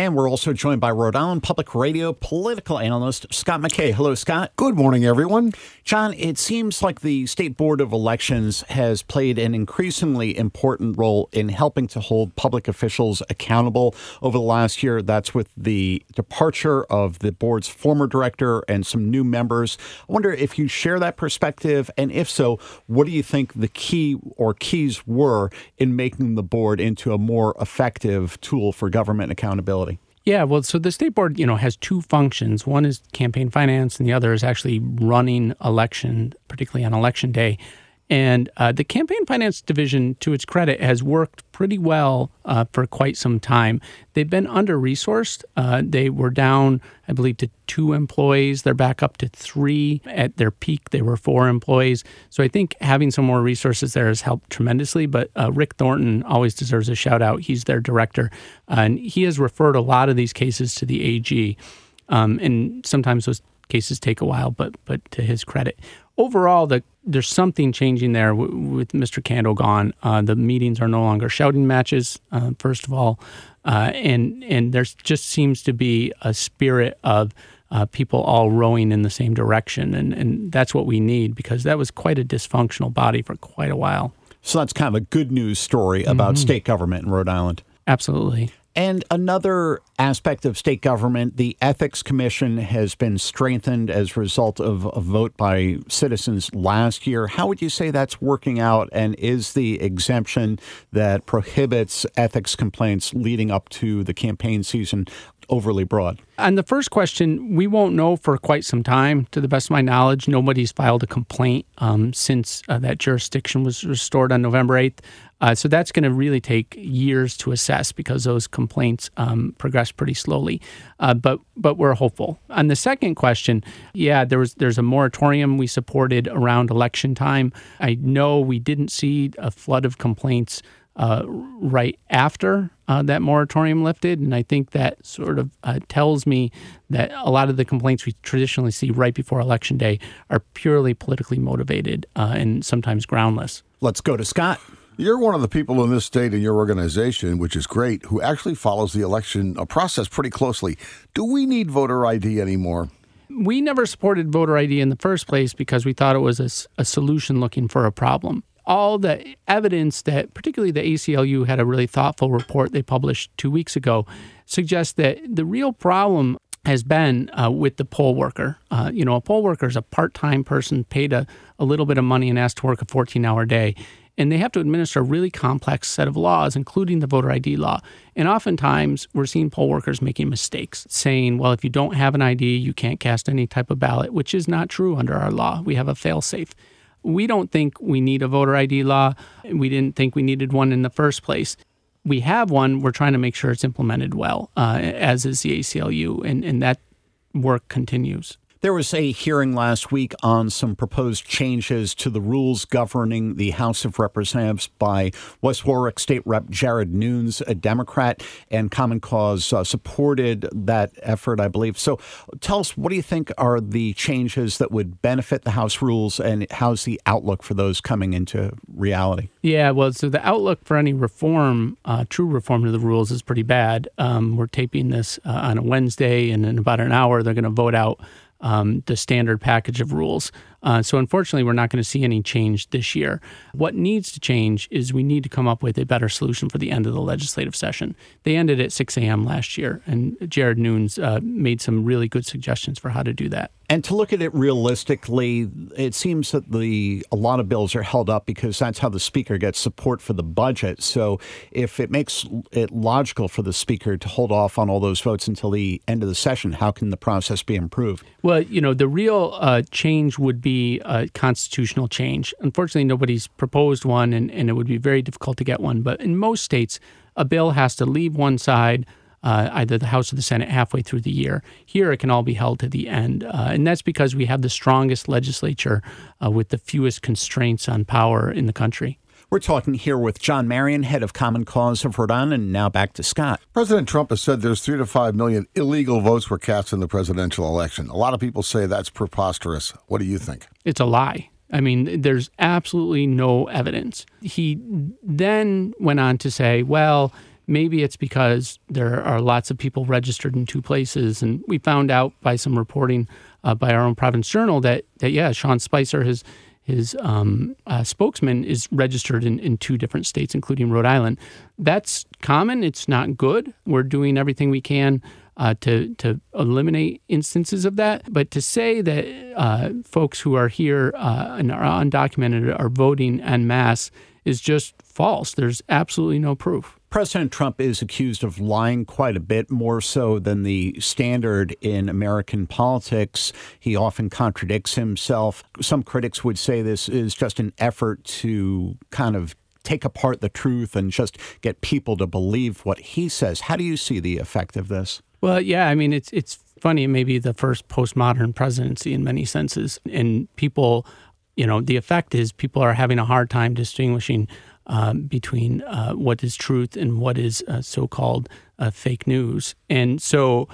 And we're also joined by Rhode Island Public Radio political analyst Scott McKay. Hello, Scott. Good morning, everyone. John, it seems like the State Board of Elections has played an increasingly important role in helping to hold public officials accountable over the last year. That's with the departure of the board's former director and some new members. I wonder if you share that perspective, and if so, what do you think the key or keys were in making the board into a more effective tool for government accountability? Yeah, well, so the State Board, has two functions. One is campaign finance, and the other is actually running election, particularly on election day. And the campaign finance division, to its credit, has worked pretty well for quite some time. They've been under-resourced. They were down, I believe, to 2 employees. They're back up to 3. At their peak, they were 4 employees. So I think having some more resources there has helped tremendously. But Rick Thornton always deserves a shout-out. He's their director. And he has referred a lot of these cases to the AG. And sometimes those cases take a while, but to his credit. Overall, there's something changing there with Mr. Kando gone. The meetings are no longer shouting matches, first of all, and there just seems to be a spirit of people all rowing in the same direction, and that's what we need, because that was quite a dysfunctional body for quite a while. So that's kind of a good news story about state government in Rhode Island. Absolutely. And another aspect of state government, the Ethics Commission has been strengthened as a result of a vote by citizens last year. How would you say that's working out? And is the exemption that prohibits ethics complaints leading up to the campaign season overly broad? On the first question, we won't know for quite some time. To the best of my knowledge, nobody's filed a complaint since that jurisdiction was restored on November 8th. So that's going to really take years to assess, because those complaints progress pretty slowly. But we're hopeful. On the second question, yeah, there's a moratorium we supported around election time. I know we didn't see a flood of complaints right after that moratorium lifted. And I think that sort of tells me that a lot of the complaints we traditionally see right before Election Day are purely politically motivated and sometimes groundless. Let's go to Scott. You're one of the people in this state and your organization, which is great, who actually follows the election process pretty closely. Do we need voter ID anymore? We never supported voter ID in the first place because we thought it was a solution looking for a problem. All the evidence that, particularly the ACLU had a really thoughtful report they published 2 weeks ago, suggests that the real problem has been with the poll worker. A poll worker is a part-time person paid a little bit of money and asked to work a 14-hour day. And they have to administer a really complex set of laws, including the voter ID law. And oftentimes, we're seeing poll workers making mistakes, saying, well, if you don't have an ID, you can't cast any type of ballot, which is not true under our law. We have a fail-safe. We don't think we need a voter ID law. We didn't think we needed one in the first place. We have one. We're trying to make sure it's implemented well, as is the ACLU, and that work continues. There was a hearing last week on some proposed changes to the rules governing the House of Representatives by West Warwick State Rep. Jared Nunes, a Democrat, and Common Cause supported that effort, I believe. So tell us, what do you think are the changes that would benefit the House rules, and how's the outlook for those coming into reality? Yeah, well, so the outlook for any reform, true reform to the rules, is pretty bad. We're taping this on a Wednesday, and in about an hour, they're going to vote out the standard package of rules. So unfortunately, we're not going to see any change this year. What needs to change is we need to come up with a better solution for the end of the legislative session. They ended at 6 a.m. last year, and Jared Nunes made some really good suggestions for how to do that. And to look at it realistically, it seems that a lot of bills are held up because that's how the Speaker gets support for the budget. So if it makes it logical for the Speaker to hold off on all those votes until the end of the session, how can the process be improved? Well, the real change would be a constitutional change. Unfortunately, nobody's proposed one, and it would be very difficult to get one. But in most states, a bill has to leave one side, either the House or the Senate, halfway through the year. Here, it can all be held to the end. And that's because we have the strongest legislature with the fewest constraints on power in the country. We're talking here with John Marion, head of Common Cause of Rhode Island, and now back to Scott. President Trump has said there's 3 to 5 million illegal votes were cast in the presidential election. A lot of people say that's preposterous. What do you think? It's a lie. I mean, there's absolutely no evidence. He then went on to say, well, maybe it's because there are lots of people registered in two places. And we found out by some reporting by our own Providence Journal that Sean Spicer, his spokesman, is registered in two different states, including Rhode Island. That's common. It's not good. We're doing everything we can to eliminate instances of that. But to say that folks who are here and are undocumented are voting en masse is just false. There's absolutely no proof. President Trump is accused of lying quite a bit, more so than the standard in American politics. He often contradicts himself. Some critics would say this is just an effort to kind of take apart the truth and just get people to believe what he says. How do you see the effect of this? Well, yeah, I mean, it's funny. It may be the first postmodern presidency in many senses. And people, the effect is people are having a hard time distinguishing between what is truth and what is so-called fake news. And so,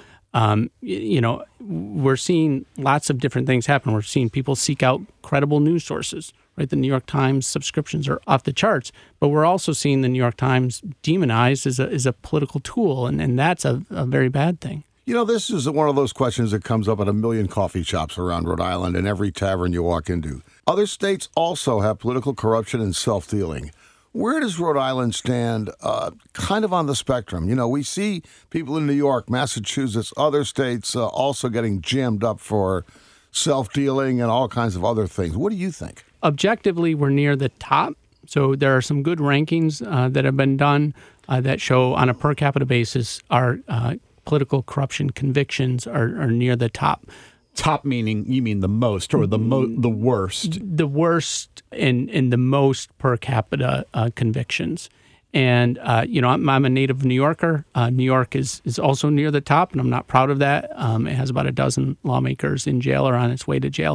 we're seeing lots of different things happen. We're seeing people seek out credible news sources, right? The New York Times subscriptions are off the charts, but we're also seeing the New York Times demonized as a political tool, and that's a very bad thing. This is one of those questions that comes up at a million coffee shops around Rhode Island and every tavern you walk into. Other states also have political corruption and self-dealing. Where does Rhode Island stand kind of on the spectrum? We see people in New York, Massachusetts, other states also getting jammed up for self-dealing and all kinds of other things. What do you think? Objectively, we're near the top. So there are some good rankings that have been done that show on a per capita basis our political corruption convictions are near the top. Top meaning you mean the most or the worst? The worst and the most per capita convictions. And, I'm a native New Yorker. New York is also near the top, and I'm not proud of that. It has about a dozen lawmakers in jail or on its way to jail.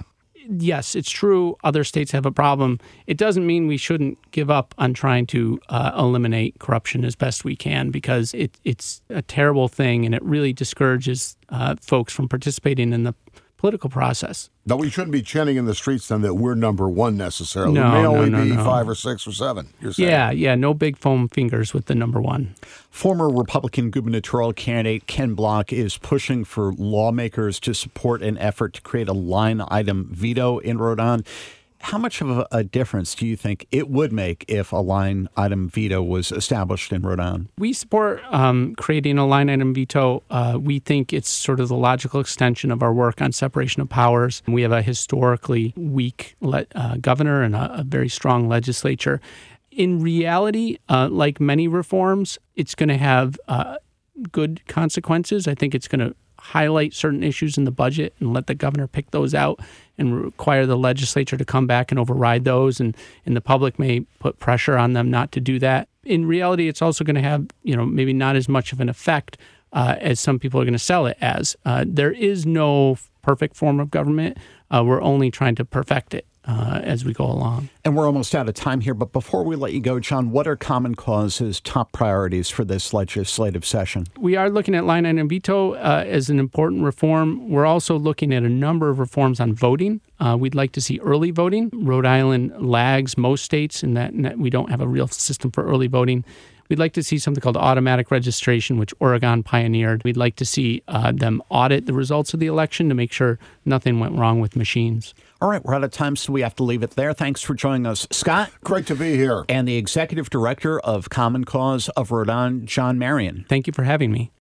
Yes, it's true. Other states have a problem. It doesn't mean we shouldn't give up on trying to eliminate corruption as best we can, because it's a terrible thing, and it really discourages folks from participating in the political process. No, we shouldn't be chanting in the streets then that we're number one necessarily. No, we may only be no. 5 or 6 or 7, you're saying. Yeah, no big foam fingers with the number one. Former Republican gubernatorial candidate Ken Block is pushing for lawmakers to support an effort to create a line item veto in Rhode Island. How much of a difference do you think it would make if a line item veto was established in Rhode Island? We support creating a line item veto. We think it's sort of the logical extension of our work on separation of powers. We have a historically weak governor and a very strong legislature. In reality, like many reforms, it's going to have good consequences. I think it's going to highlight certain issues in the budget and let the governor pick those out and require the legislature to come back and override those. And the public may put pressure on them not to do that. In reality, it's also going to have, maybe not as much of an effect as some people are going to sell it as. There is no perfect form of government. We're only trying to perfect it as we go along. And we're almost out of time here, but before we let you go, John, what are Common Cause's top priorities for this legislative session? We are looking at line item veto as an important reform. We're also looking at a number of reforms on voting. We'd like to see early voting. Rhode Island lags most states in that we don't have a real system for early voting. We'd like to see something called automatic registration, which Oregon pioneered. We'd like to see them audit the results of the election to make sure nothing went wrong with machines. All right, we're out of time, so we have to leave it there. Thanks for joining us, Scott. Great to be here. And the Executive Director of Common Cause of Rhode Island, John Marion. Thank you for having me.